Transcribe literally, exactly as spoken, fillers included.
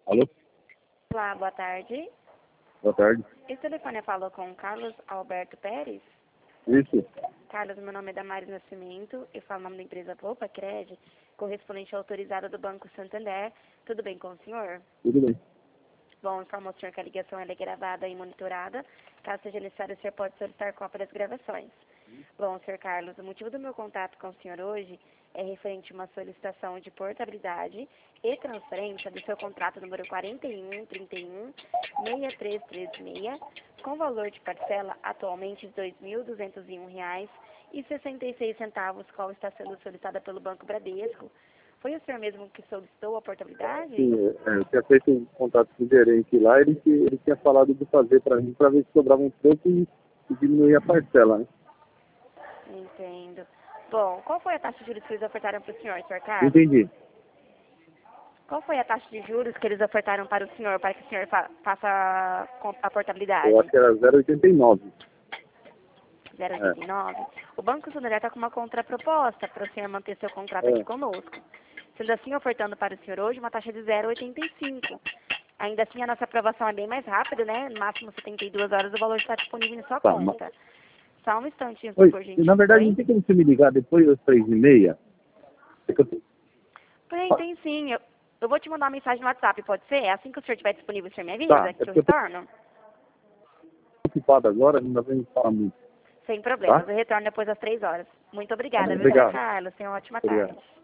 Alô? Olá, boa tarde. Boa tarde. Esse telefone falou com o Carlos Alberto Pérez. Isso. Carlos, meu nome é Damares Nascimento, eu falo o nome da empresa Poupa Cred, correspondente autorizada do Banco Santander. Tudo bem com o senhor? Tudo bem. Bom, informo ao senhor que a ligação ela é gravada e monitorada. Caso seja necessário, o senhor pode solicitar cópia das gravações. Bom, senhor Carlos, o motivo do meu contato com o senhor hoje é referente a uma solicitação de portabilidade e transferência do seu contrato número quarenta e um, trinta e um, seis três três seis, com valor de parcela atualmente de dois mil duzentos e um reais e sessenta e seis centavos, qual está sendo solicitada pelo Banco Bradesco. Foi o senhor mesmo que solicitou a portabilidade? Sim, é, eu tinha feito um contato com o gerente lá, ele, que- ele tinha falado de fazer para mim, para ver se sobrava um pouco e, e diminuir a parcela, né? Entendo. Bom, qual foi a taxa de juros que eles ofertaram para o senhor, senhor Carlos? Entendi. Qual foi a taxa de juros que eles ofertaram para o senhor, para que o senhor fa faça a, com- a portabilidade? Eu acho que era zero vírgula oitenta e nove. zero vírgula oitenta e nove? O Banco Santander está com uma contraproposta para o senhor manter seu contrato É. aqui conosco. Sendo assim, ofertando para o senhor hoje uma taxa de zero vírgula oitenta e cinco. Ainda assim, a nossa aprovação é bem mais rápida, né? No máximo setenta e duas horas o valor está disponível em sua Tá, conta. Só um instantinho, Oi, por na gentileza. verdade Oi? não tem como você me ligar depois das três e meia? É que eu tô Tem, tem sim. Eu, eu vou te mandar uma mensagem no WhatsApp, pode ser? Assim que o senhor estiver disponível, o senhor me avisa Tá, é que eu porque eu tô retorno? ocupado agora, não dá pra me falar muito. Sem problemas. Tá? Eu retorno depois das três horas. Muito obrigada, viu, senhor Obrigado. Carlos? Tenha uma ótima Obrigado. tarde.